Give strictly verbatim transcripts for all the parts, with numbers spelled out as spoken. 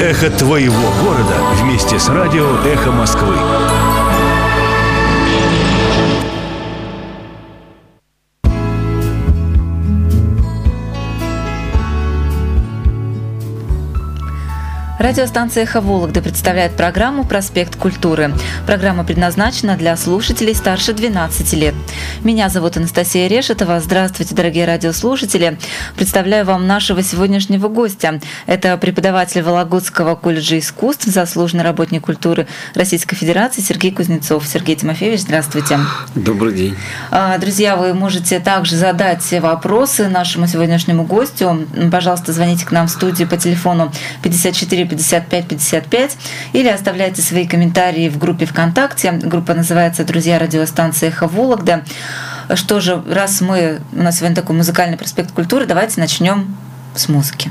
Эхо твоего города вместе с радио «Эхо Москвы». Радиостанция «Эхо Вологды» представляет программу «Проспект культуры». Программа предназначена для слушателей старше двенадцати лет. Меня зовут Анастасия Решетова. Здравствуйте, дорогие радиослушатели. Представляю вам нашего сегодняшнего гостя. Это преподаватель Вологодского колледжа искусств, заслуженный работник культуры Российской Федерации Сергей Кузнецов. Сергей Тимофеевич, здравствуйте. Добрый день. Друзья, вы можете также задать вопросы нашему сегодняшнему гостю. Пожалуйста, звоните к нам в студию по телефону пятьдесят четыре пятьдесят пять пятьдесят пять или оставляйте свои комментарии в группе ВКонтакте. Группа называется «Друзья радиостанции «Эхо Вологда». Что же, раз мы, у нас сегодня такой музыкальный проспект культуры, давайте начнем с музыки.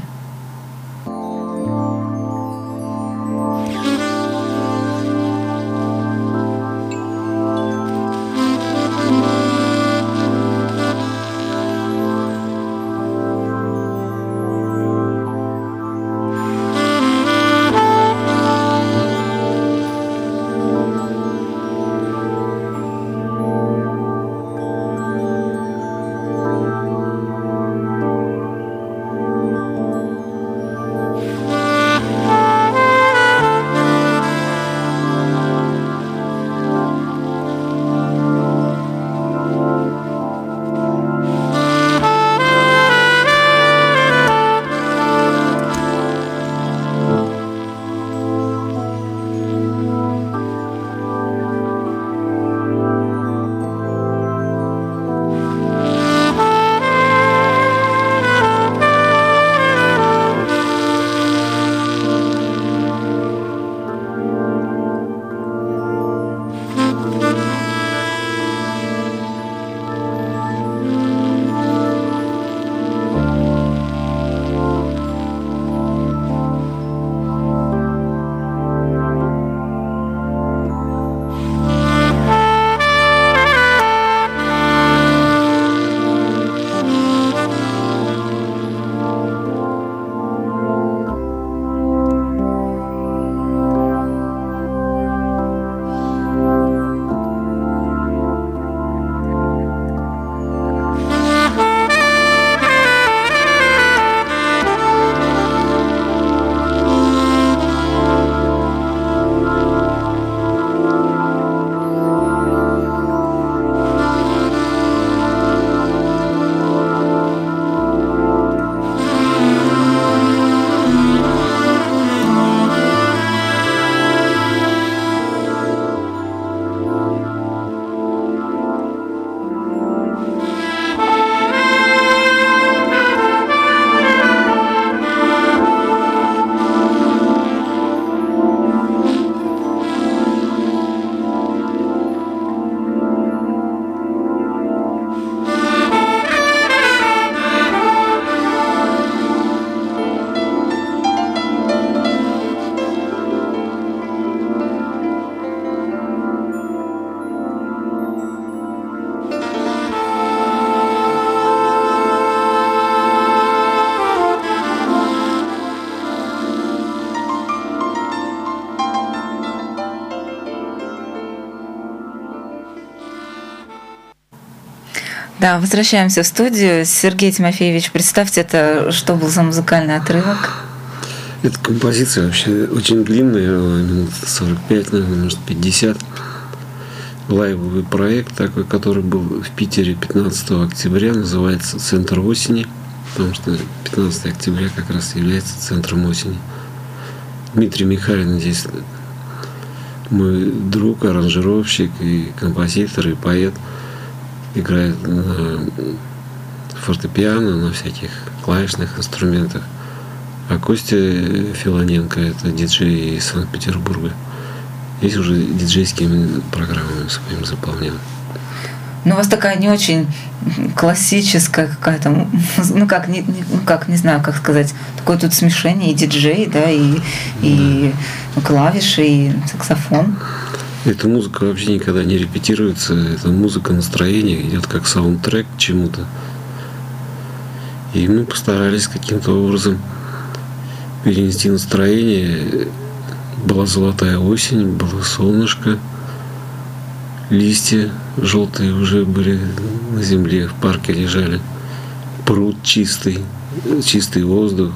Да, возвращаемся в студию. Сергей Тимофеевич, представьте, это что был за музыкальный отрывок? Эта композиция вообще очень длинная, минут сорок пять, наверное, может пятьдесят. Лайвовый проект такой, который был в Питере пятнадцатого октября, называется «Центр осени», потому что пятнадцатого октября как раз является центром осени. Дмитрий Михайлин здесь мой друг, аранжировщик и композитор, и поэт. Играет на фортепиано, на всяких клавишных инструментах. А Костя Филоненко — это диджей из Санкт-Петербурга. Здесь уже диджейскими программами своими заполнял. Ну, у вас такая не очень классическая какая-то, ну как, не, ну как, не знаю, как сказать, такое тут смешение, и диджей, да, и, и да. клавиши, и саксофон. Эта музыка вообще никогда не репетируется. Это музыка настроения, идет как саундтрек к чему-то. И мы постарались каким-то образом перенести настроение. Была золотая осень, было солнышко, листья желтые уже были на земле, в парке лежали, пруд чистый, чистый воздух.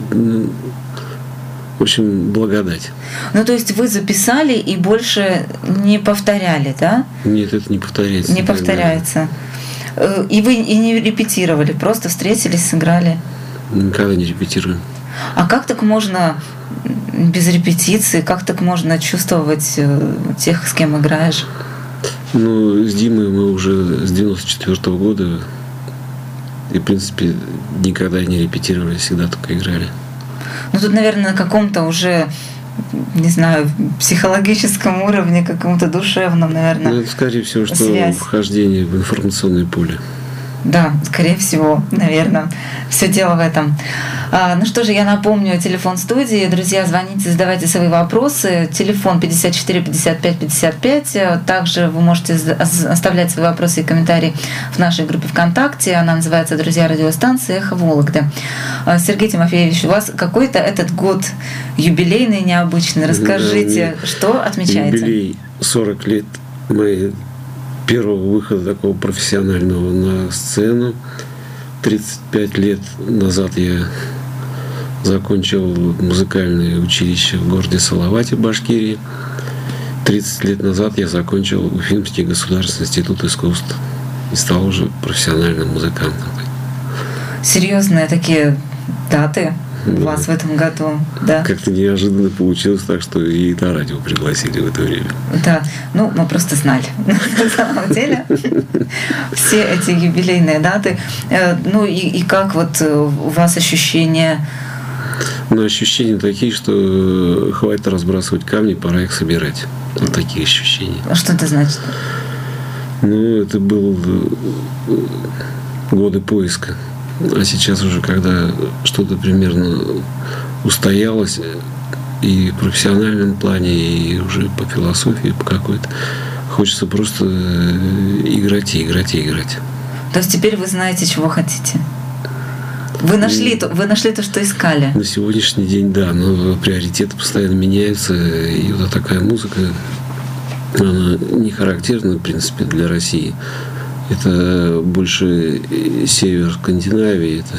В общем, благодать. Ну, то есть вы записали и больше не повторяли, да? Нет, это не повторяется. Не повторяется. И вы и не репетировали, просто встретились, сыграли? Никогда не репетируем. А как так можно без репетиции, как так можно чувствовать тех, с кем играешь? Ну, с Димой мы уже с девяносто четвёртого года и, в принципе, никогда не репетировали, всегда только играли. Ну, тут, наверное, на каком-то уже, не знаю, психологическом уровне, каком-то душевном, наверное, ну, это, скорее всего, что связь. вхождение в информационное поле. Да, скорее всего, наверное. Все дело в этом. А, ну что же, я напомню, телефон студии. Друзья, звоните, задавайте свои вопросы. Телефон пятьдесят четыре пятьдесят пять пятьдесят пять. Также вы можете оставлять свои вопросы и комментарии в нашей группе ВКонтакте. Она называется «Друзья радиостанции Эхо Вологды». Сергей Тимофеевич, у вас какой-то этот год юбилейный, необычный. Расскажите, да, что отмечаете? Юбилей сорок лет моей первого выхода такого профессионального на сцену. тридцать пять лет назад я закончил музыкальное училище в городе Салавате, Башкирии. тридцать лет назад я закончил Уфимский государственный институт искусств и стал уже профессиональным музыкантом. Серьезные такие даты да. у вас в этом году, да? Как-то неожиданно получилось так, что и на радио пригласили в это время. Да, ну мы просто знали на самом деле все эти юбилейные даты. Ну и, и как вот у вас ощущения? Ну, ощущения такие, что хватит разбрасывать камни, пора их собирать. Вот такие ощущения. А что это значит? Ну, это был годы поиска. А сейчас уже, когда что-то примерно устоялось и в профессиональном плане, и уже по философии, по какой-то, хочется просто играть и играть и играть. То есть теперь вы знаете, чего хотите? Вы нашли, то, вы нашли то, что искали? На сегодняшний день, да, но приоритеты постоянно меняются, и вот такая музыка, она не характерна, в принципе, для России. Это больше север Скандинавии, это,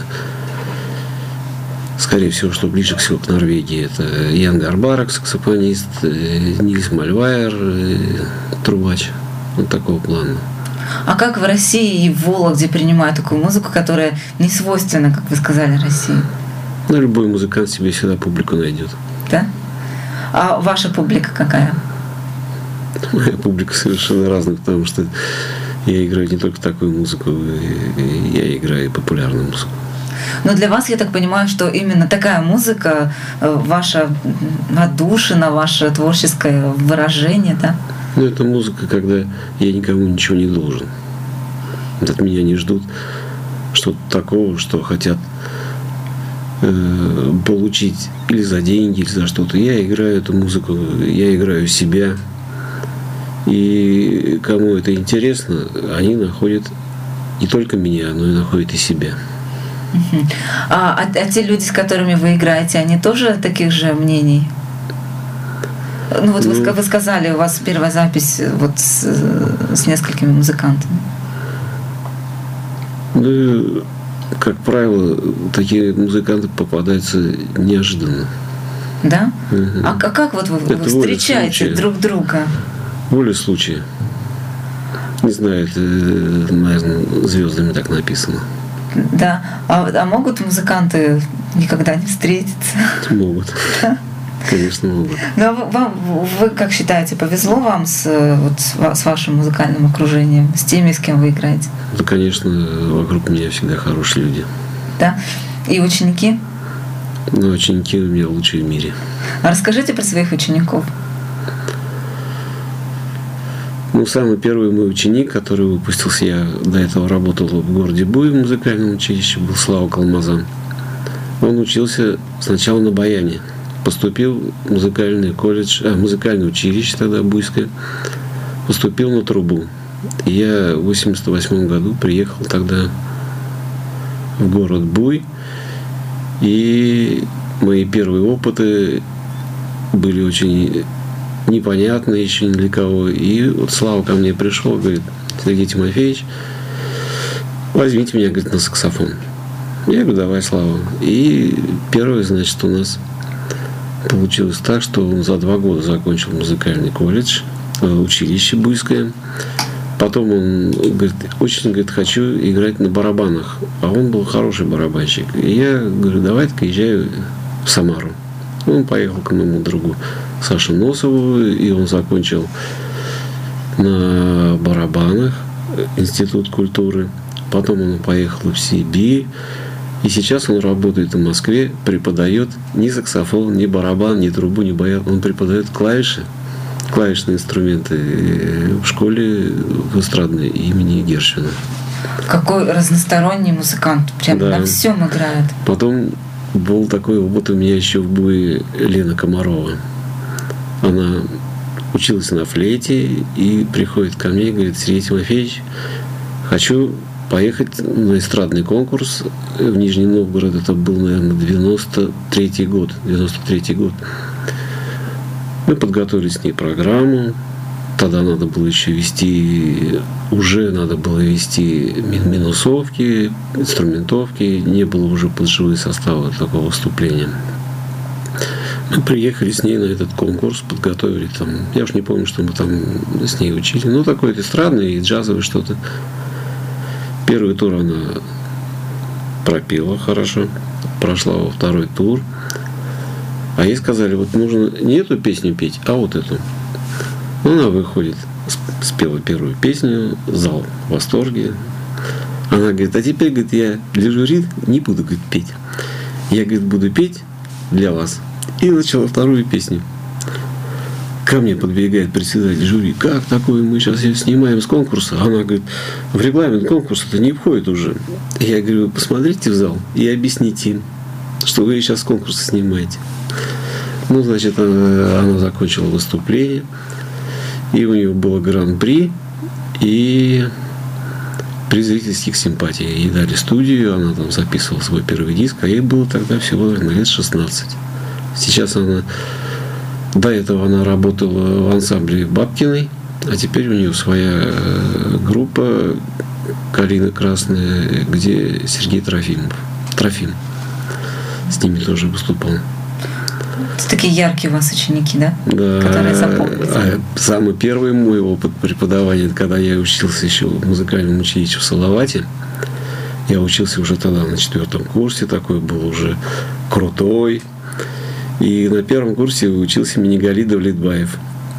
скорее всего, что ближе всего к Норвегии. Это Ян Гарбарок, саксофонист, Нильс Мальвайер, трубач. Вот такого плана. А как в России и в Вологде принимают такую музыку, которая не свойственна, как вы сказали, России? Ну, любой музыкант себе всегда публику найдет. Да? А ваша публика какая? Моя публика совершенно разная, потому что я играю не только такую музыку, я играю и популярную музыку. Но для вас, я так понимаю, что именно такая музыка, ваша отдушина, ваше творческое выражение, да? Ну, это музыка, когда я никому ничего не должен. От меня не ждут что-то такого, что хотят э, получить или за деньги, или за что-то. Я играю эту музыку, я играю себя. И кому это интересно, они находят не только меня, но и находят и себя. Uh-huh. А, а, а те люди, с которыми вы играете, они тоже таких же мнений? Ну вот ну, вы, вы сказали, у вас первая запись вот с, с несколькими музыкантами. Ну, как правило, такие музыканты попадаются неожиданно. Да? Uh-huh. А, а как вот вы, вы встречаете друг друга? Воля случая. Не знаю, это, наверное, звездами так написано. Да. А, а могут музыканты никогда не встретиться? Могут. Конечно, могут. Ну, а вам, вы как считаете, повезло вам с, вот, с вашим музыкальным окружением, с теми, с кем вы играете? Да, конечно, вокруг меня всегда хорошие люди. Да? И ученики? Ну, ученики у меня лучшие в мире. А расскажите про своих учеников. Ну, самый первый мой ученик, который выпустился, я до этого работал в городе Буй в музыкальном училище, был Слава Калмазан. Он учился сначала на баяне. Поступил в музыкальный колледж, а, музыкальное училище тогда, Буйское. Поступил на трубу. И я в восемьдесят восьмом году приехал тогда в город Буй. И мои первые опыты были очень непонятны еще ни для кого. И вот Слава ко мне пришел, говорит: Сергей Тимофеевич, возьмите меня, говорит, на саксофон. Я говорю: давай, Слава. И первое, значит, у нас получилось так, что он за два года закончил музыкальный колледж, училище Буйское. Потом он говорит: очень, говорит, хочу играть на барабанах. А он был хороший барабанщик. И я говорю: давай-ка езжай в Самару. Он поехал к моему другу Саше Носову, и он закончил на барабанах Институт культуры. Потом он поехал в Сибирь. И сейчас он работает в Москве, преподает ни саксофон, ни барабан, ни трубу, ни баян. Он преподает клавиши, клавишные инструменты в школе в эстрадной имени Гершвина. Какой разносторонний музыкант, прям да. на всем играет. Потом был такой опыт у меня еще в Буе Лена Комарова. Она училась на флейте и приходит ко мне и говорит: Сергей Тимофеевич, хочу поехать на эстрадный конкурс в Нижний Новгород. Это был, наверное, девяносто третий год. девяносто третий год. Мы подготовили с ней программу. Тогда надо было еще вести, уже надо было вести минусовки, инструментовки. Не было уже под живые составы такого выступления. Мы приехали с ней на этот конкурс, подготовили там, я уж не помню, что мы там с ней учили. Ну, такое эстрадное и джазовое что-то. Первый тур она пропела хорошо, прошла во второй тур. А ей сказали: вот нужно не эту песню петь, а вот эту. Она выходит, спела первую песню, зал в восторге. Она говорит: а теперь, говорит, я для жюри не буду, говорит, петь. Я, говорит, буду петь для вас. И начала вторую песню. Ко мне подбегает председатель жюри: как такое, мы сейчас ее снимаем с конкурса? Она говорит: в регламент конкурса это не входит уже. Я говорю: посмотрите в зал и объясните им, что вы сейчас с конкурса снимаете. Ну, значит, она, она закончила выступление, и у нее было гран-при, и приз зрительских симпатий. Ей дали студию, она там записывала свой первый диск, а ей было тогда всего, наверное, лет шестнадцать. Сейчас она... До этого она работала в ансамбле Бабкиной, а теперь у нее своя группа «Калина Красная», где Сергей Трофимов. Трофим. С ними тоже выступал. Это такие яркие у вас ученики, да? Да. Которые запомнились. А самый первый мой опыт преподавания, когда я учился еще в музыкальном училище в Салавате. Я учился уже тогда на четвертом курсе, такой был уже крутой. И на первом курсе учился Минигалий Давлетбаев.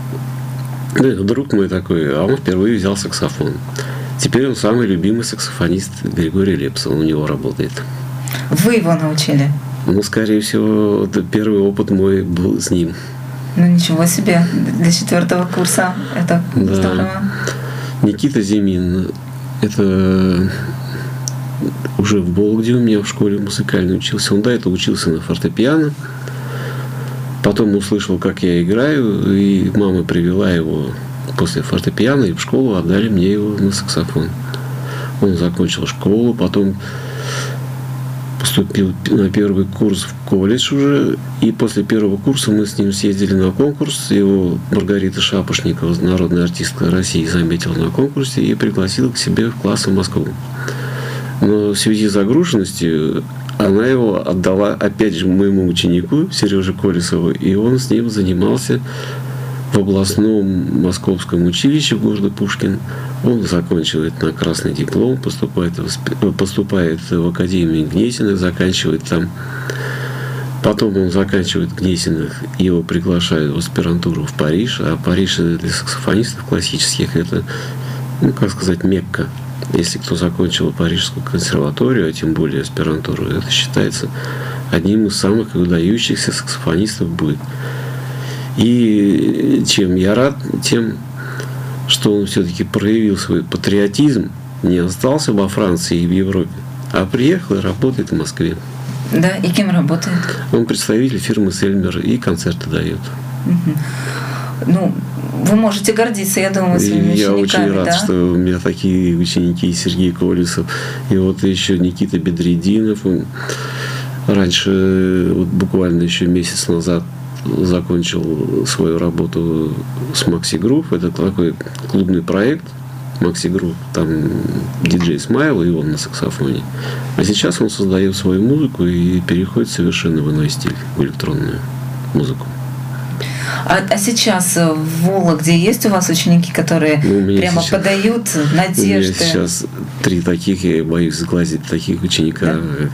Ну, друг мой такой, а он впервые взял саксофон. Теперь он самый любимый саксофонист Григорий Лепс, он у него работает. Вы его научили? Ну, скорее всего, первый опыт мой был с ним. Ну, ничего себе, для четвертого курса это да. Здорово. Никита Зимин, это уже в Вологде у меня в школе музыкальной учился. Он до этого учился на фортепиано. Потом услышал, как я играю, и мама привела его после фортепиано, и в школу отдали мне его на саксофон. Он закончил школу, потом поступил на первый курс в колледж уже, и после первого курса мы с ним съездили на конкурс. Его Маргарита Шапошникова, народная артистка России, заметила на конкурсе и пригласила к себе в класс в Москву. Но в связи с загруженностью она его отдала опять же моему ученику Сереже Колесову, и он с ним занимался в областном московском училище города Пушкин. Он заканчивает на красный диплом, поступает в, поступает в Академию Гнесиных, заканчивает там. Потом он заканчивает Гнесиных, его приглашают в аспирантуру в Париж, а Париж для саксофонистов классических это, ну, как сказать, Мекка. Если кто закончил Парижскую консерваторию, а тем более аспирантуру, это считается одним из самых выдающихся саксофонистов будет. И чем я рад, тем, что он все-таки проявил свой патриотизм, не остался во Франции и в Европе, а приехал и работает в Москве. Да, и кем работает? Он представитель фирмы Сельмер и концерты дает. Угу. Ну, вы можете гордиться, я думаю, своими учениками. Я очень рад, да? что у меня такие ученики, Сергей Колесов, и вот еще Никита Бедрединов. Раньше, вот буквально еще месяц назад, закончил свою работу с Maxi Groove. Это такой клубный проект Maxi Groove. Там диджей Смайл и он на саксофоне. А сейчас он создает свою музыку и переходит совершенно в иной стиль, в электронную музыку. А, а сейчас в Вологде есть у вас ученики, которые ну, прямо сейчас, подают надежды? У меня сейчас три таких, я боюсь сглазить таких ученика. Да?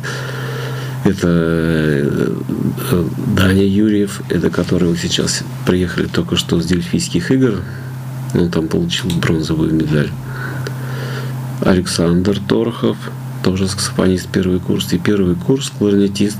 Это Даня Юрьев, это который сейчас приехали только что с Дельфийских игр. Он там получил бронзовую медаль. Александр Торхов, тоже саксофонист, первый курс. И первый курс кларнетист.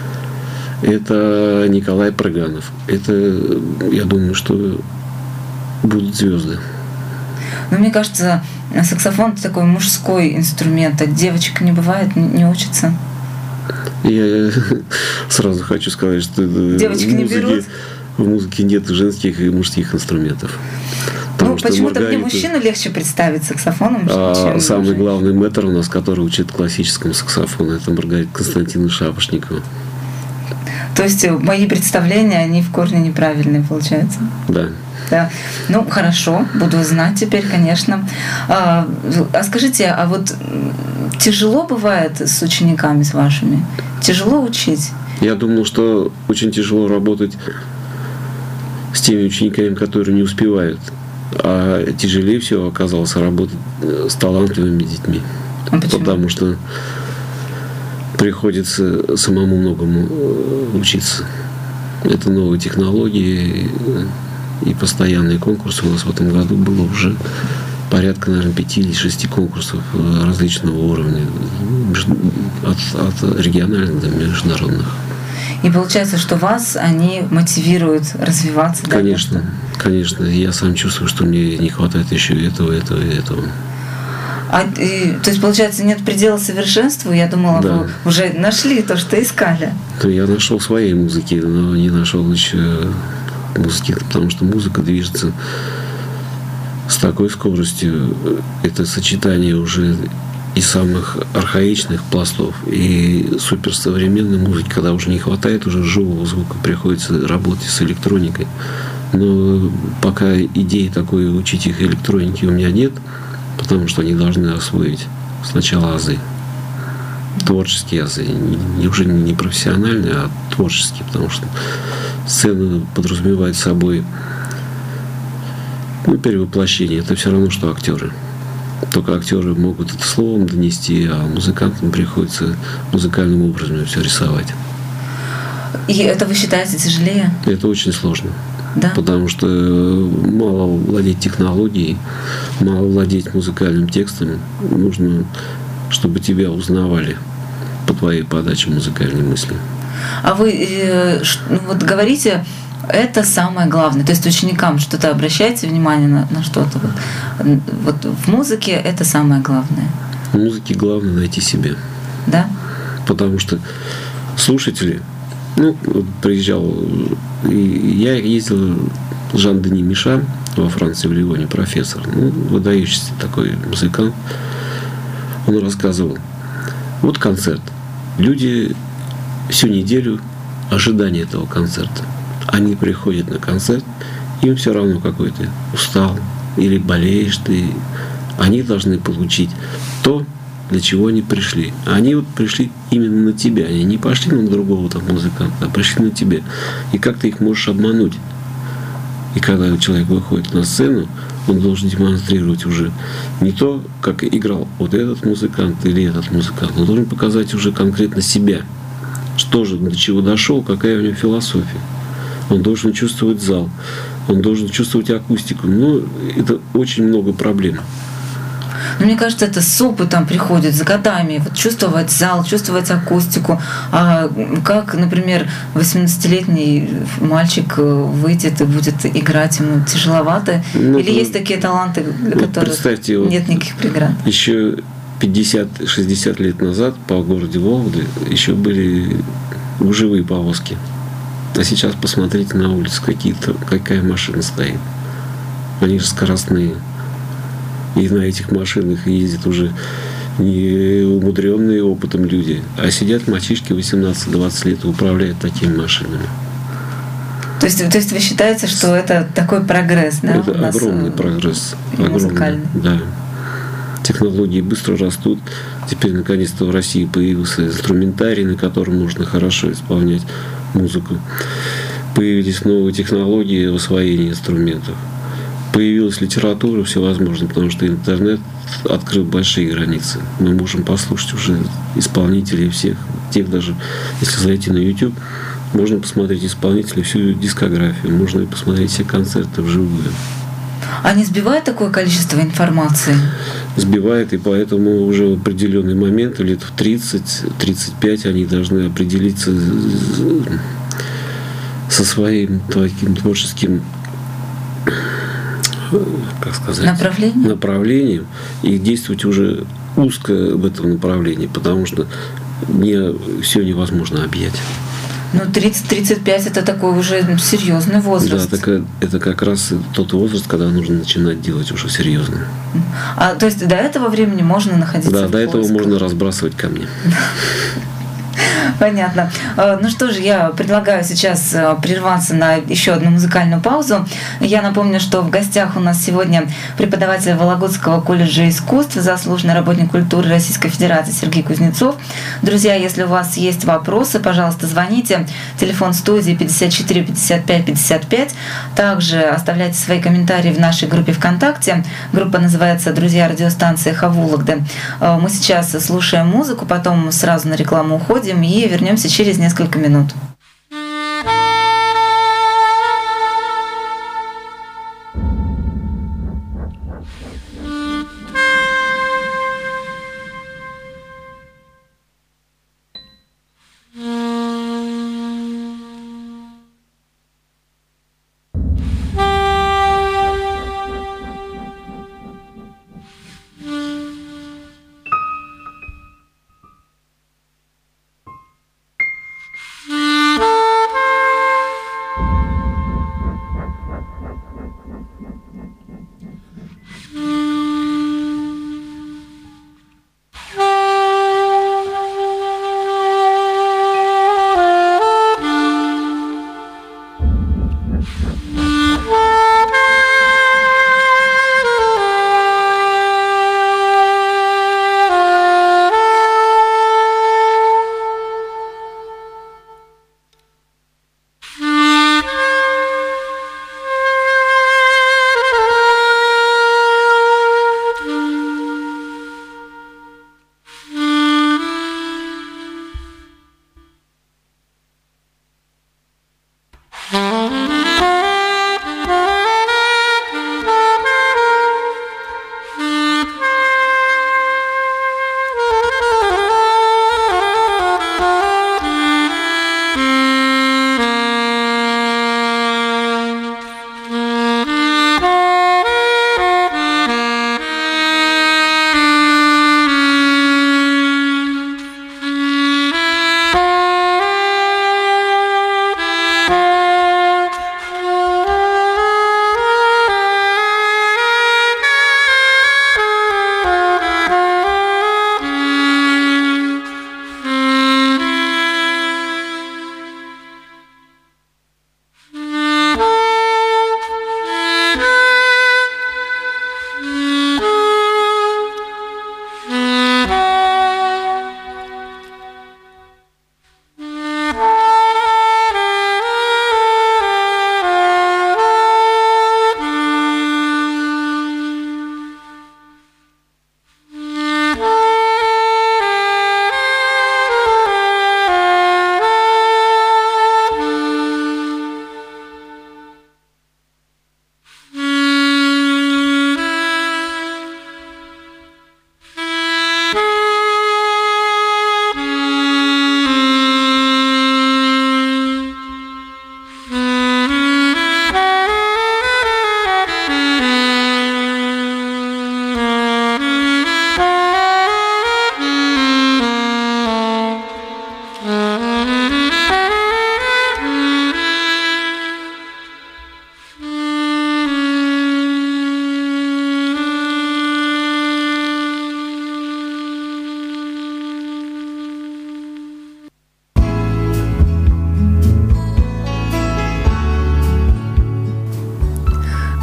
Это Николай Прыганов. Это, я думаю, что будут звезды. Ну, мне кажется, саксофон – это такой мужской инструмент, а девочек не бывает, не учатся. Я сразу хочу сказать, что девочек в не музыке, берут? в музыке нет женских и мужских инструментов. Ну, почему-то Маргарита... мне мужчину легче представить саксофоном, а чем самый женщину. Главный мэтр у нас, который учит классическому саксофону, это Маргарита Константиновна Шапошникова. То есть мои представления, они в корне неправильные, получается? Да. Да. Ну, хорошо, буду знать теперь, конечно. А, а скажите, а вот тяжело бывает с учениками, с вашими? Тяжело учить? Я думал, что очень тяжело работать с теми учениками, которые не успевают. А тяжелее всего оказалось работать с талантливыми детьми. А почему? Потому что приходится самому многому учиться. Это новые технологии и постоянные конкурсы. У нас в этом году было уже порядка, наверное, пяти или шести конкурсов различного уровня, от, от региональных до международных. И получается, что вас они мотивируют развиваться? Конечно, да, конечно. Я сам чувствую, что мне не хватает еще этого, этого и этого. А, и, то есть, получается, нет предела совершенству? Я думала, да. Вы уже нашли то, что искали. То я нашел своей музыки, но не нашел еще музыки, потому что музыка движется с такой скоростью. Это сочетание уже и самых архаичных пластов, и суперсовременной музыки, когда уже не хватает уже живого звука, приходится работать с электроникой. Но пока идеи такой учить их электронике у меня нет, потому что они должны освоить сначала азы, творческие азы, не, уже не профессиональные, а творческие, потому что сцена подразумевает собой ну, перевоплощение. Это все равно, что актеры. Только актеры могут это словом донести, а музыкантам приходится музыкальным образом все рисовать. И это вы считаете тяжелее? Это очень сложно. Да? Потому что мало владеть технологией, мало владеть музыкальным текстом. Нужно, чтобы тебя узнавали по твоей подаче музыкальной мысли. А вы э, вот говорите, это самое главное. То есть ученикам что-то обращайте внимание на, на что-то. Вот, вот в музыке это самое главное. В музыке главное найти себя. Да? Потому что слушатели, ну, вот приезжал, и я ездил Жан-Дени Миша во Франции, в Ливоне, профессор, ну, выдающийся такой музыкант. Он рассказывал, вот концерт. Люди всю неделю ожидания этого концерта. Они приходят на концерт, им все равно, какой ты устал или болеешь ты. Они должны получить то, для чего они пришли. Они вот пришли именно на тебя. Они не пошли на другого там музыканта, а пришли на тебя. И как ты их можешь обмануть? И когда человек выходит на сцену, он должен демонстрировать уже не то, как играл вот этот музыкант или этот музыкант. Он должен показать уже конкретно себя. Что же, до чего дошел, какая у него философия. Он должен чувствовать зал, он должен чувствовать акустику. Ну, это очень много проблем. Но мне кажется, это с опытом приходит, с годами. Вот чувствовать зал, чувствовать акустику. А как, например, восемнадцатилетний мальчик выйдет и будет играть, ему тяжеловато? Ну, Или есть такие таланты, для вот которых нет вот никаких преград? Еще пятьдесят-шестьдесят лет назад по городу Вологды еще были гужевые повозки. А сейчас посмотрите на улице, какие-то, какая машина стоит. Они же скоростные. И на этих машинах ездят уже не умудренные опытом люди. А сидят мальчишки восемнадцать-двадцать лет и управляют такими машинами. То есть, то есть вы считаете, что это такой прогресс, да? Это огромный прогресс. Огромный, да. Технологии быстро растут. Теперь, наконец-то, в России появился инструментарий, на котором можно хорошо исполнять музыку. Появились новые технологии в освоении инструментов. Появилась литература всевозможная, потому что интернет открыл большие границы. Мы можем послушать уже исполнителей всех, тех даже, если зайти на YouTube, можно посмотреть исполнителей, всю дискографию, можно и посмотреть все концерты вживую. А не сбивает такое количество информации? Сбивает, и поэтому уже в определенный момент, лет в тридцать-тридцать пять, они должны определиться со своим таким творческим, как сказать, направлением? направлением и действовать уже узко в этом направлении, потому что не, все невозможно объять. Ну, тридцать-тридцать пять это такой уже серьезный возраст. Да, так, это как раз тот возраст, когда нужно начинать делать уже серьезно. А то есть до этого времени можно находиться Да, в до этого поисках. можно разбрасывать камни. Понятно. Ну что же, я предлагаю сейчас прерваться на еще одну музыкальную паузу. Я напомню, что в гостях у нас сегодня преподаватель Вологодского колледжа искусств, заслуженный работник культуры Российской Федерации Сергей Кузнецов. Друзья, если у вас есть вопросы, пожалуйста, звоните. Телефон студии пятьдесят четыре пятьдесят пять пятьдесят пять. Также оставляйте свои комментарии в нашей группе ВКонтакте. Группа называется «Друзья радиостанции «Эхо Вологды». Мы сейчас слушаем музыку, потом сразу на рекламу уходим и вернемся через несколько минут.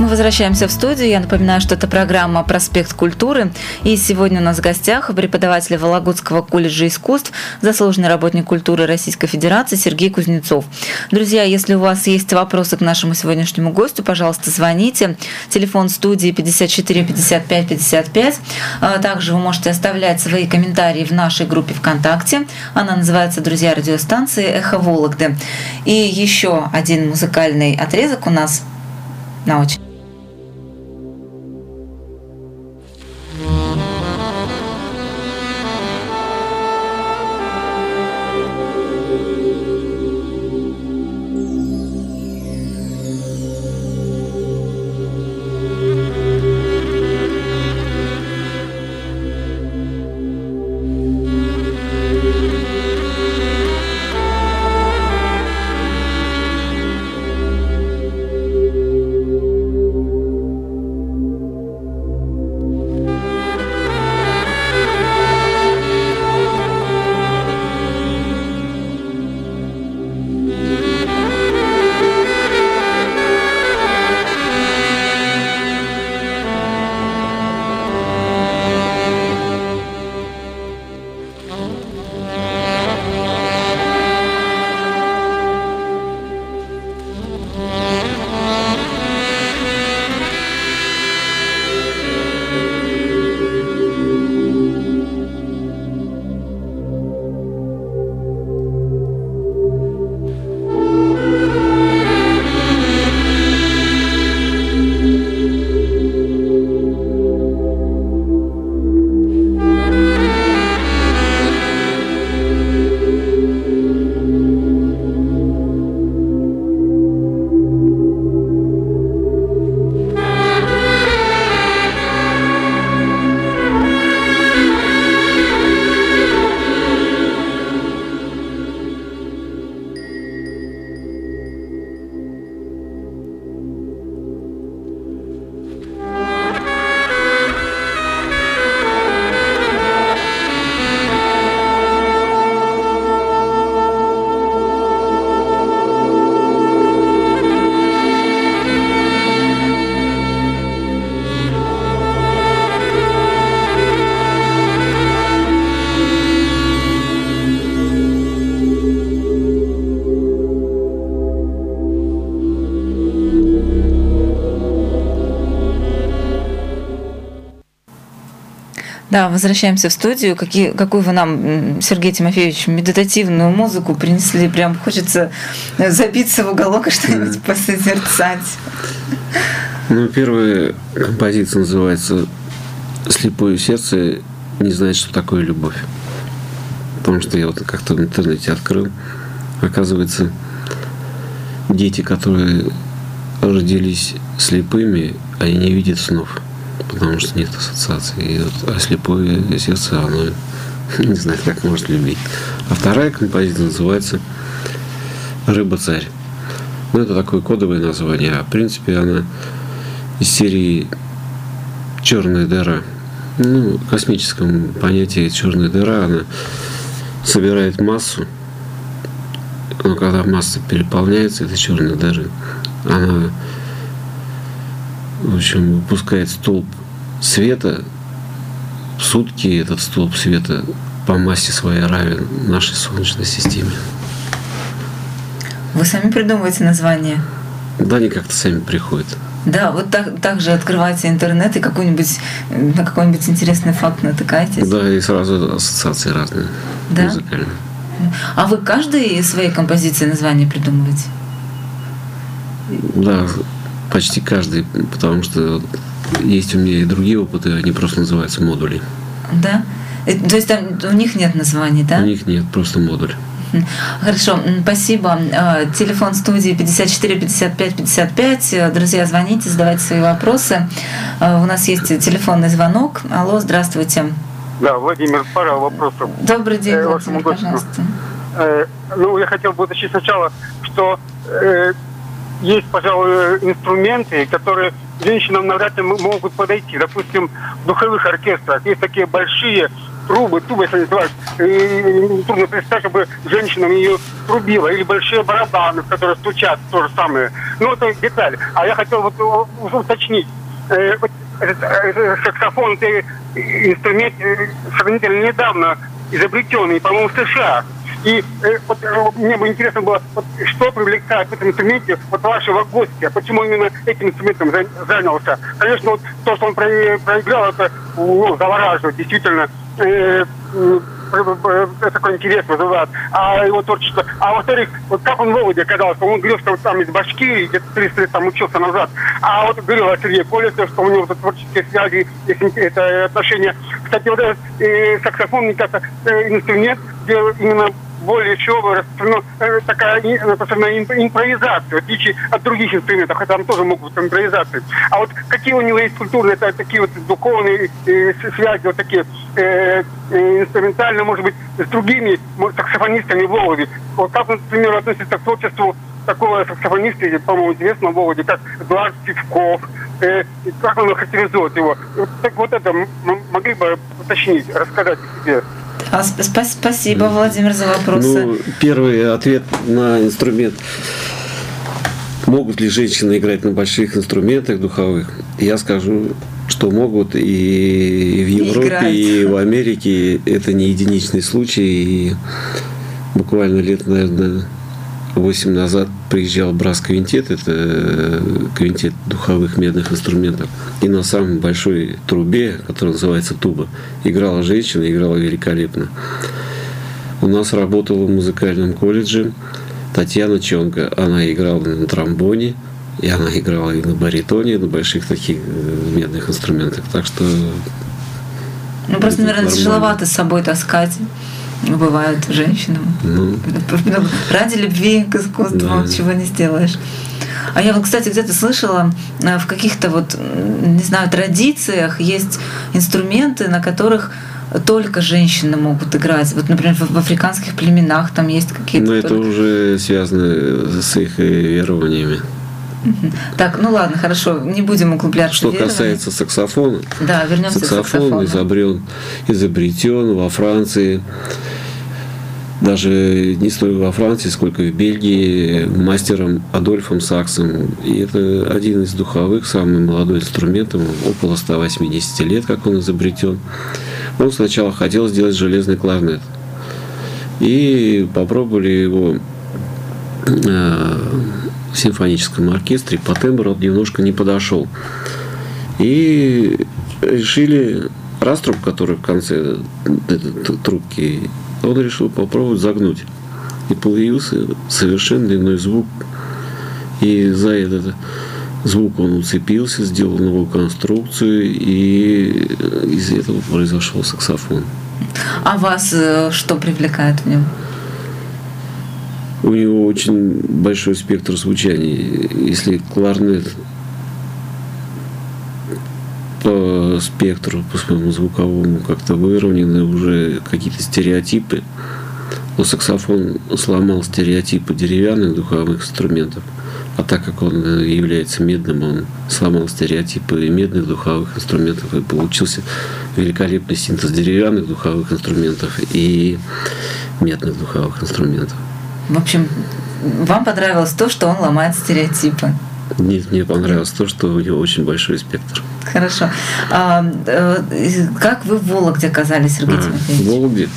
Мы возвращаемся в студию. Я напоминаю, что это программа «Проспект культуры». И сегодня у нас в гостях преподаватель Вологодского колледжа искусств, заслуженный работник культуры Российской Федерации Сергей Кузнецов. Друзья, если у вас есть вопросы к нашему сегодняшнему гостю, пожалуйста, звоните. Телефон студии пятьдесят четыре пятьдесят пять пятьдесят пять. Также вы можете оставлять свои комментарии в нашей группе ВКонтакте. Она называется «Друзья радиостанции Эхо Вологды». И еще один музыкальный отрезок у нас на очереди. Да, возвращаемся в студию. Какие, какую вы нам, Сергей Тимофеевич, медитативную музыку принесли. Прям хочется забиться в уголок и что-нибудь посозерцать. Ну, первая композиция называется «Слепое сердце не знает, что такое любовь». Потому что я вот как-то в интернете открыл. Оказывается, дети, которые родились слепыми, они не видят снов, потому что нет ассоциации. И вот, а слепое сердце, оно не знает, как может любить. А вторая композиция называется «Рыба-царь». Ну, это такое кодовое название, а в принципе она из серии «Черная дыра». Ну, в космическом понятии черная дыра, она собирает массу, но когда масса переполняется этой черной дыры, она, в общем, выпускает столб света. В сутки этот столб света по массе своей равен нашей Солнечной системе. Вы сами придумываете название? Да, они как-то сами приходят. Да, вот так, так же открываете интернет и какой-нибудь, на какой-нибудь интересный факт натыкаетесь. Да, и сразу ассоциации разные, да? Музыкальные. А вы каждой своей композиции название придумываете? Да, почти каждый, потому что есть у меня и другие опыты, они просто называются модули. Да? То есть там у них нет названий, да? У них нет, просто модуль. Хорошо, спасибо. Телефон студии пятьдесят четыре пятьдесят пять пятьдесят пять. Друзья, звоните, задавайте свои вопросы. У нас есть телефонный звонок. Алло, здравствуйте. Да, Владимир, пара вопросов. Добрый день, э, Владимир, пожалуйста. Э, ну, я хотел бы уточнить сначала, что э, есть, пожалуй, инструменты, которые женщинам навряд ли могут подойти. Допустим, в духовых оркестрах есть такие большие трубы, трубы, если называют, и трудно представить, чтобы женщина ее трубила, или большие барабаны, в которые стучат, то же самое. Ну, это деталь. А я хотел вот уточнить. Э, этот, этот саксофон, это инструмент э, сравнительно недавно изобретенный, по-моему, в США. И э, вот, э, мне бы интересно было, вот, что привлекает в этом инструменте вот вашего гостя, почему именно этим инструментом занялся. Конечно, вот то, что он про- проиграл, это ну, завораживает, действительно. Э, э, такой интерес вызывает. А его творчество. А во-вторых, вот как он в Володе оказался? Он говорил, что там из Башкирии, где-то триста лет там учился назад. А вот говорил о Сергее Колесове, что у него вот творческие связи, это отношения. Кстати, вот этот э, саксофон, мне кажется, э, инструмент, где именно более всего распространена такая импровизация, в отличие от других инструментов, хотя там тоже могут быть импровизации. А вот какие у него есть культурные, это такие вот духовные э, связи, вот такие э, э, инструментальные, может быть, с другими может, саксофонистами в Володе. Вот как, например, относится к творчеству такого саксофониста, по-моему, известного в Володе, как Эдуард Сивков, э, как он характеризует его. Вот, так вот это могли бы уточнить, рассказать о себе. А, сп- спасибо, Владимир, за вопросы. Ну, первый ответ на инструмент. Могут ли женщины играть на больших инструментах духовых? Я скажу, что могут, и в Европе, и, и в Америке. Это не единичный случай. И буквально лет, наверное, восемь назад приезжал брас-квинтет, это квинтет духовых медных инструментов, и на самой большой трубе, которая называется туба, играла женщина, играла великолепно. У нас работала в музыкальном колледже Татьяна Чонка, она играла на тромбоне, и она играла и на баритоне, и на больших таких медных инструментах, так что... Ну, просто, наверное, нормально. Тяжеловато с собой таскать. Бывает женщинам. Ну, ради любви к искусству да. Чего не сделаешь. А я вот, кстати, где-то слышала, в каких-то вот, не знаю, традициях есть инструменты, на которых только женщины могут играть. Вот, например, в африканских племенах там есть какие-то... Но это только... уже связано с их верованиями. Так, ну ладно, хорошо, не будем углубляться. Что касается саксофона, да, вернемся саксофон к саксофону. изобрен, изобретен во Франции, даже не столько во Франции, сколько в Бельгии, мастером Адольфом Саксом. И это один из духовых, самый молодой инструмент, ему около ста восьмидесяти лет, как он изобретен. Он сначала хотел сделать железный кларнет. И попробовали его в симфоническом оркестре, по тембру он немножко не подошел. И решили, раструб, который в конце этой трубки, он решил попробовать загнуть. И появился совершенно иной звук. И за этот звук он уцепился, сделал новую конструкцию, и из этого произошел саксофон. А вас что привлекает в нем? У него очень большой спектр звучания. Если кларнет по спектру, по своему звуковому как-то выровнены уже какие-то стереотипы, то саксофон сломал стереотипы деревянных духовых инструментов. А так как он является медным, он сломал стереотипы медных духовых инструментов, и получился великолепный синтез деревянных духовых инструментов и медных духовых инструментов. В общем, вам понравилось то, что он ломает стереотипы? Нет, мне понравилось то, что у него очень большой спектр. Хорошо. А, как вы в Вологде оказались, Сергей Тимофеевич? В Вологде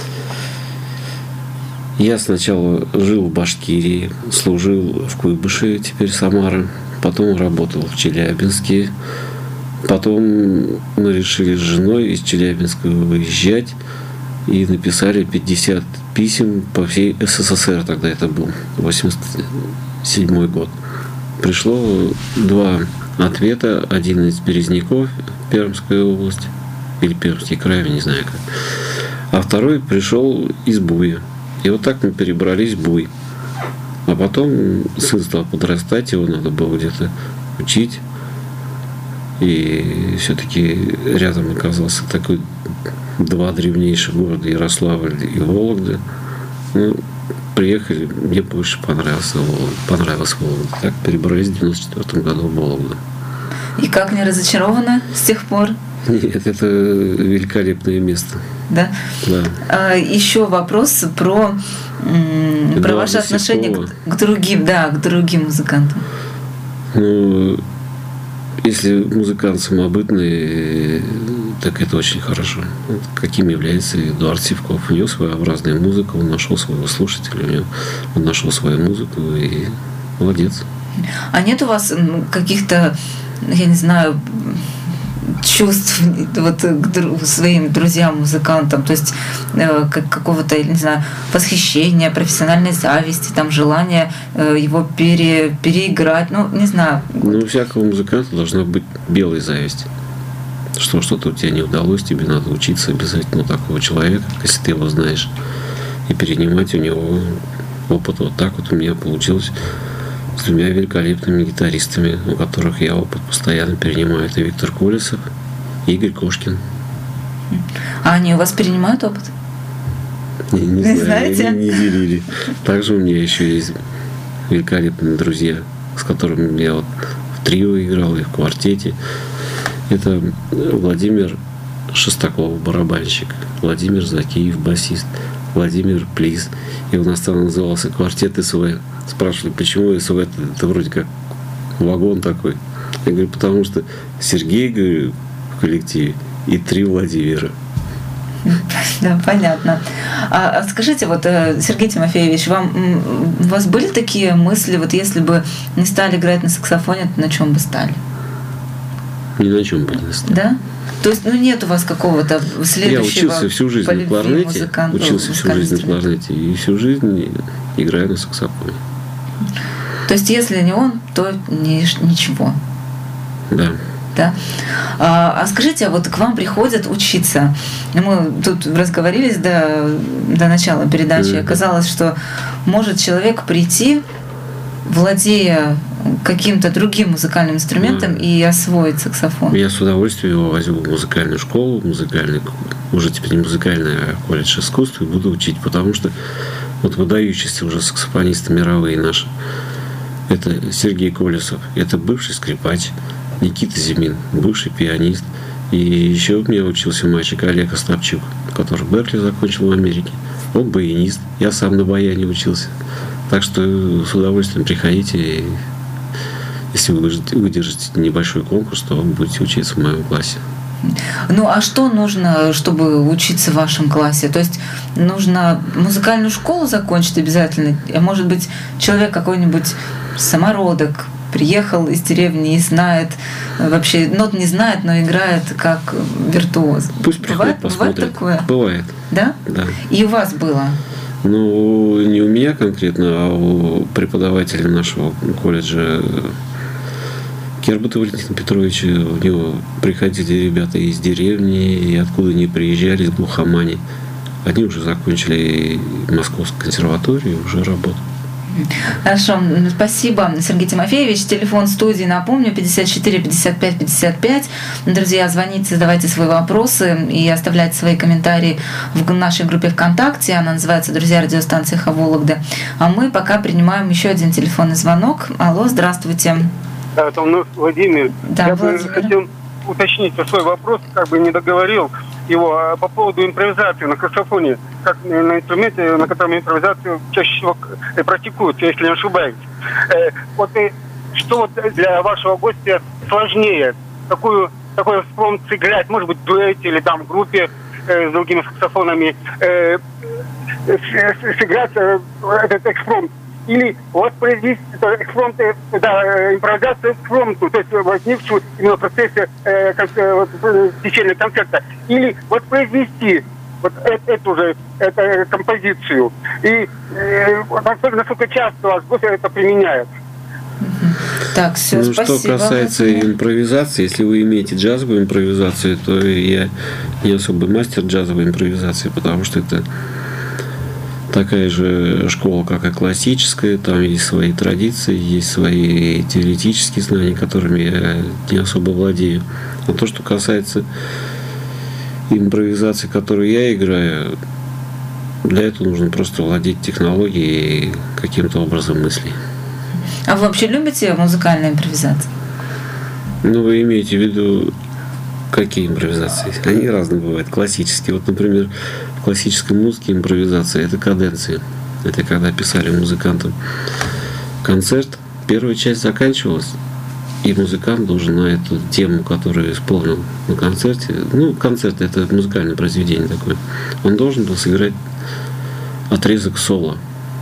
я сначала жил в Башкирии, служил в Куйбышеве, теперь Самара, потом работал в Челябинске, потом мы решили с женой из Челябинска выезжать и написали пятьдесят писем по всей СССР, тогда это был восемьдесят седьмой год. Пришло два ответа, один из Березняков, Пермская область, или Пермский край, я не знаю как, а второй пришел из Буя. И вот так мы перебрались в Буй. А потом сын стал подрастать, его надо было где-то учить. И все-таки рядом оказался такой два древнейших города, Ярославль и Вологда. Ну, приехали, мне больше понравился Вологда, понравилась Вологда. Так перебрались в девяносто четвёртом году в Вологду. И как, не разочарованы с тех пор? Нет, это великолепное место. Да? Да. А, еще вопрос про, м, про ваше отношение к, к другим, да, к другим музыкантам. Ну, если музыкант самобытный, так это очень хорошо. Вот каким является Эдуард Сивков. У него своеобразная музыка, он нашел своего слушателя, у него, он нашел свою музыку и молодец. А нет у вас каких-то, я не знаю, чувств вот к своим друзьям-музыкантам, то есть э, как, какого-то, не знаю, восхищения, профессиональной зависти, там, желания э, его пере, переиграть, ну, не знаю. Ну, у всякого музыканта должна быть белая зависть. Что что-то у тебя не удалось, тебе надо учиться обязательно у такого человека, если ты его знаешь, и перенимать у него опыт. Вот так вот у меня получилось с двумя великолепными гитаристами, у которых я опыт постоянно перенимаю. Это Виктор Колесов и Игорь Кошкин. А они у вас перенимают опыт? Не, не, не знаю, знаете? Не, не делили. Также у меня еще есть великолепные друзья, с которыми я вот в трио играл и в квартете. Это Владимир Шестаков, барабанщик, Владимир Закиев, басист, Владимир Плис. И у нас там назывался квартет СВ. Спрашивали, почему СВ? Это, это вроде как вагон такой. Я говорю, потому что Сергей, говорю, в коллективе и три Владимира. Да, понятно. А, а скажите, вот, Сергей Тимофеевич, вам, у вас были такие мысли, вот если бы не стали играть на саксофоне, то на чем бы стали? Ни на чем бы не стали. Да? То есть, ну, нет у вас какого-то следующего... Я учился всю жизнь на кларнете, учился всю жизнь на кларнете и всю жизнь играю на саксофоне. То есть, если не он, то ни, ничего. Да. Да. А, а скажите, а вот к вам приходят учиться. Мы тут разговорились до, до начала передачи. Mm-hmm. Оказалось, что может человек прийти, владея каким-то другим музыкальным инструментом, mm-hmm. и освоить саксофон. Я с удовольствием его возьму в музыкальную школу, музыкальный, уже теперь не музыкальный, а колледж искусств, и буду учить, потому что вот выдающиеся уже саксофонисты мировые наши. Это Сергей Колесов, это бывший скрипач, Никита Зимин, бывший пианист. И еще у меня учился мальчик Олег Остапчук, который Беркли закончил в Америке. Он баянист, я сам на баяне учился. Так что с удовольствием приходите, если вы выдержите небольшой конкурс, то вы будете учиться в моем классе. Ну, а что нужно, чтобы учиться в вашем классе? То есть нужно музыкальную школу закончить обязательно? А может быть, человек какой-нибудь самородок приехал из деревни и знает, вообще нот не знает, но играет как виртуоз. Пусть приходит, посмотрит. Бывает такое? Бывает. Да? Да. И у вас было? Ну, не у меня конкретно, а у преподавателя нашего колледжа Кербата Валентина Петровича. У него приходили ребята из деревни, и откуда не приезжали, из глухомани. Они уже закончили Московскую консерваторию, уже работают. Хорошо, спасибо, Сергей Тимофеевич. Телефон студии, напомню, пятьдесят четыре пятьдесят пять пятьдесят пять. Друзья, звоните, задавайте свои вопросы и оставляйте свои комментарии в нашей группе ВКонтакте. Она называется «Друзья радиостанции «Эхо Вологды». А мы пока принимаем еще один телефонный звонок. Алло, здравствуйте. Да, это у нас Владимир. Да, Я Владимир. бы хотел уточнить свой вопрос, как бы не договорил его по поводу импровизации на саксофоне, как на инструменте, на котором импровизацию чаще всего практикуется, если не ошибаюсь. Э, вот и что вот для вашего гостя сложнее? Какую такой экспромт сыграть, может быть, в дуэте или там в группе э, с другими саксофонами, э, сыграть э, этот экспромт? Или воспроизвести экспромт, да, импровизацию экспромту, то есть возникшую именно в процессе э, как, э, вот, течения концерта, или воспроизвести вот эту, эту же эту композицию. И э, насколько часто ваш гость это применяет? Так, все, ну, спасибо. Что касается Владимир. импровизации, если вы имеете джазовую импровизацию, то я не особый мастер джазовой импровизации, потому что это такая же школа, как и классическая, там есть свои традиции, есть свои теоретические знания, которыми я не особо владею. А то, что касается импровизации, которую я играю, для этого нужно просто владеть технологией и каким-то образом мыслей. А вы вообще любите музыкальную импровизацию? Ну, вы имеете в виду Какие импровизации? Они разные бывают. Классические. Вот, например, в классической музыке импровизация – это каденции. Это когда писали музыкантам концерт, первая часть заканчивалась, и музыкант должен на эту тему, которую исполнил на концерте, ну, концерт – это музыкальное произведение такое, он должен был сыграть отрезок соло.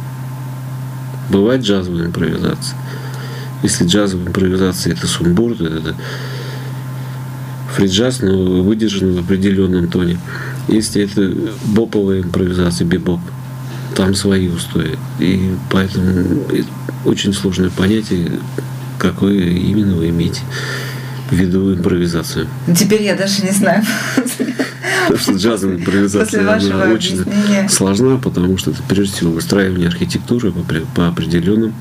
Бывает джазовая импровизация. Если джазовая импровизация – это сумбур, то это фри-джаз, но выдержан в определенном тоне. Если это боповая импровизация, бибоп, там свои устои. И поэтому очень сложное понятие, какое именно вы имеете в виду импровизацию. Теперь я даже не знаю. Потому что джазовая импровизация она очень сложна, потому что это прежде всего выстраивание архитектуры по, по определенным,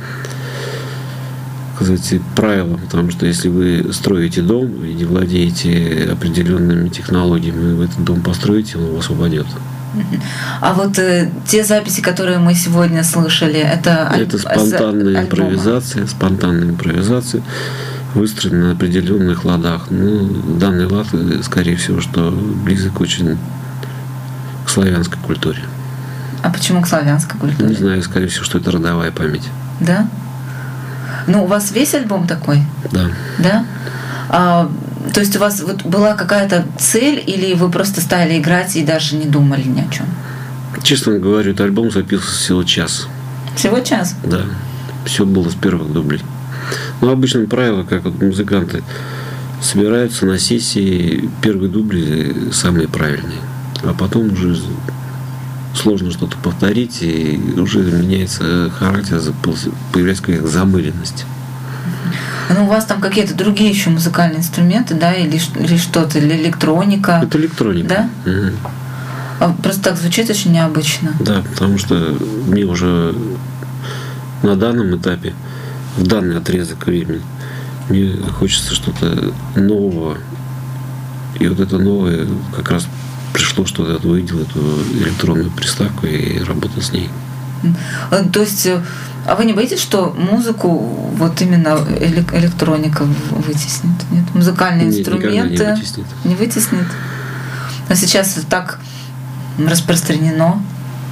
сказать, правилам. Потому что если вы строите дом и не владеете определенными технологиями, вы этот дом построите, он у вас упадет. А вот э, те записи, которые мы сегодня слышали, это аль... это спонтанная альбома. импровизация, спонтанная импровизация, выстроена на определенных ладах. Ну, данный лад, скорее всего, что близок очень к славянской культуре. А почему к славянской культуре? Не знаю, скорее всего, что это родовая память. Да? Ну, у вас весь альбом такой? Да. Да? А, то есть у вас вот была какая-то цель, или вы просто стали играть и даже не думали ни о чем? Честно говоря, этот альбом записывался всего час. Всего час? Да. Все было с первых дублей. Но обычно правило, как вот музыканты собираются на сессии, первые дубли самые правильные. А потом уже сложно что-то повторить, и уже меняется характер, появляется какая-то замыленность. Ну, у вас там какие-то другие еще музыкальные инструменты, да, или, или что-то, или электроника? Это электроника. Да? Угу. А просто так звучит очень необычно. Да, потому что мне уже на данном этапе, в данный отрезок времени, мне хочется что-то нового. И вот это новое как раз пришло, что я увидел эту электронную приставку и работал с ней. То есть, а вы не боитесь, что музыку вот именно электроника вытеснит? Нет? Музыкальные Нет, инструменты не вытеснит. Не вытеснит? Но сейчас так распространено.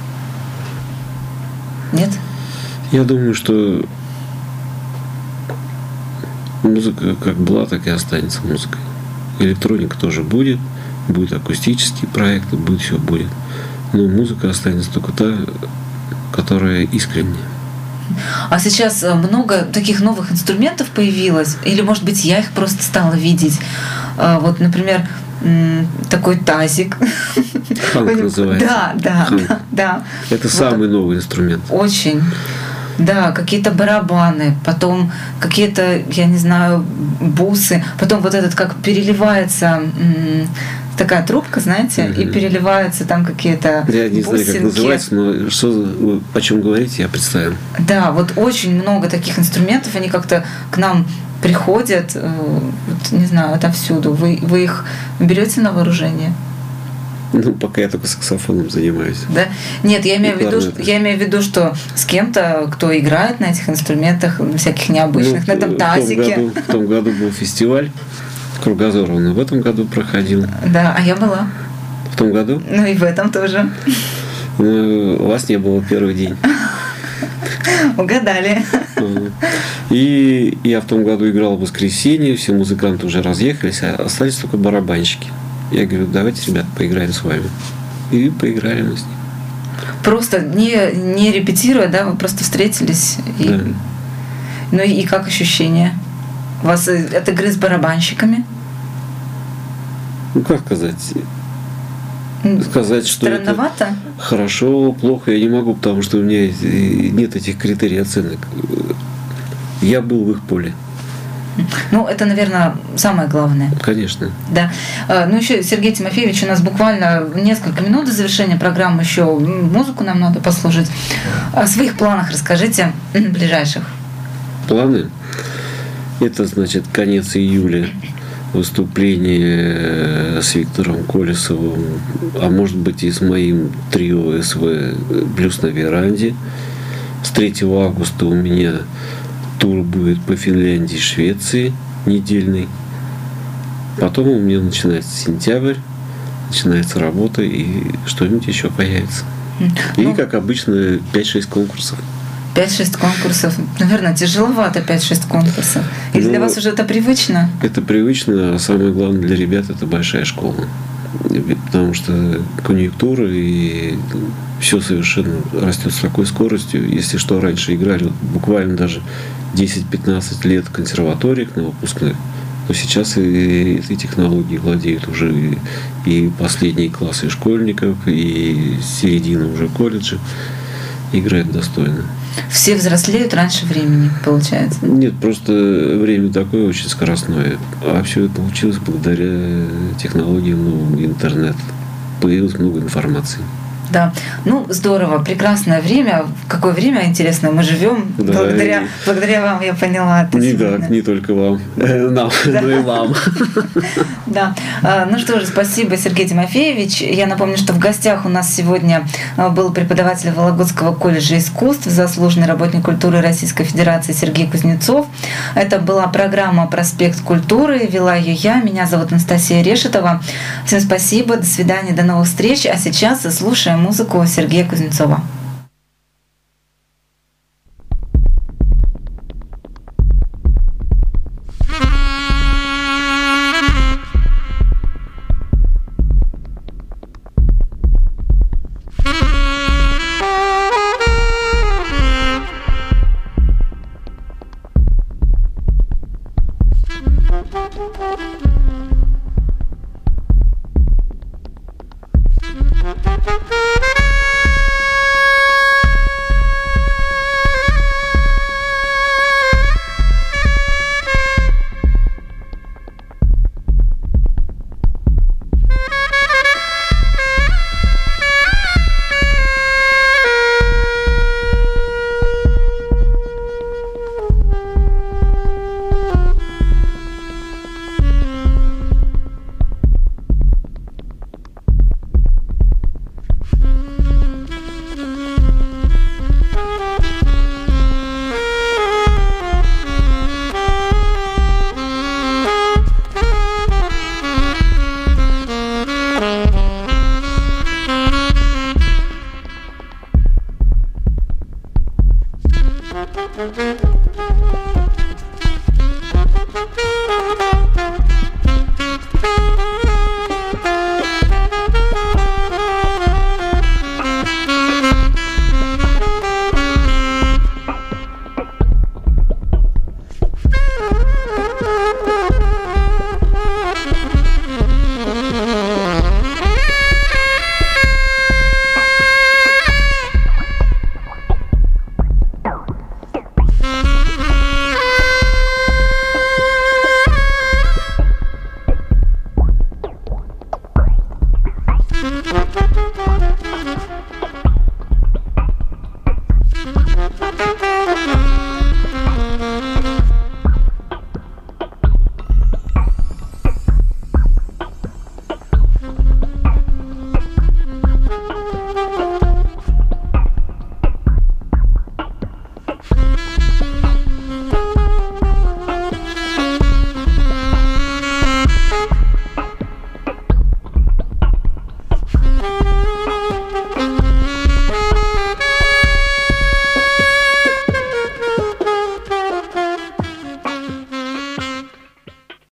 Нет? Я думаю, что музыка как была, так и останется музыкой. Электроника тоже будет, будет акустические проекты, будет все будет. Но музыка останется только та, которая искренняя. А сейчас много таких новых инструментов появилось? Или, может быть, я их просто стала видеть? Вот, например, такой тазик. Ханк называется. Да, да, Ханк. да, да. Это вот самый новый инструмент. Очень. Да, какие-то барабаны, потом какие-то, я не знаю, бусы, потом вот этот, как переливается такая трубка, знаете, mm-hmm. и переливаются там какие-то Я не бусинки. знаю, как называется, но что, о чем говорите, я представим. Да, вот очень много таких инструментов, они как-то к нам приходят, вот, не знаю, отовсюду. Вы, вы их берете на вооружение? Ну, пока я только саксофоном занимаюсь. Да? Нет, я имею, в виду, что, это. я имею в виду, что с кем-то, кто играет на этих инструментах, всяких необычных, ну, на этом тазике. В том, году, в том году был фестиваль Кругозор, он и в этом году проходил. Да, а я была. В том году? Ну и в этом тоже. Ну, у вас не было первый день. Угадали. И я в том году играл в воскресенье, все музыканты уже разъехались, а остались только барабанщики. Я говорю, давайте, ребят, поиграем с вами. И поиграли мы с ним. Просто не, не репетируя, да, вы просто встретились. И... Да. Ну и как ощущения? У вас от игры с барабанщиками? Ну, как сказать? Сказать, что Странновато? это хорошо, плохо я не могу, потому что у меня нет этих критерий оценок. Я был в их поле. Ну, это, наверное, самое главное. Конечно. Да. Ну, еще, Сергей Тимофеевич, у нас буквально несколько минут до завершения программы, еще музыку нам надо послушать. О своих планах расскажите, ближайших. Планы? Это, значит, конец июля. Выступление с Виктором Колесовым, а может быть и с моим трио СВ «Блюз на веранде». С третьего августа у меня тур будет по Финляндии и Швеции недельный. Потом у меня начинается сентябрь, начинается работа, и что-нибудь еще появится. И, ну, как обычно, пять-шесть конкурсов. пять-шесть конкурсов. Наверное, тяжеловато пять-шесть конкурсов. Или ну, для вас уже это привычно? Это привычно, а самое главное для ребят – это большая школа. Потому что конъюнктура и все совершенно растет с такой скоростью. Если что, раньше играли буквально даже десять-пятнадцать лет в консерваториях на выпускных, то сейчас и этой технологией владеют уже и, и последние классы школьников, и середина уже колледжа. Играют достойно. Все взрослеют раньше времени, получается? Нет, просто время такое очень скоростное. А все это получилось благодаря технологиям, ну, интернет. Появилось много информации. Да, ну здорово, прекрасное время. В какое время, интересно, мы живем, да, благодаря, и... благодаря вам, я поняла. Это не сегодня. Так, не только вам, нам, но и вам. Да, ну что же, спасибо, Сергей Тимофеевич. Я напомню, что в гостях у нас сегодня был преподаватель Вологодского колледжа искусств, заслуженный работник культуры Российской Федерации Сергей Кузнецов. Это была программа «Проспект культуры», вела ее я, меня зовут Анастасия Решетова. Всем спасибо, до свидания, до новых встреч. А сейчас слушаем музыку Сергея Кузнецова. Thank you.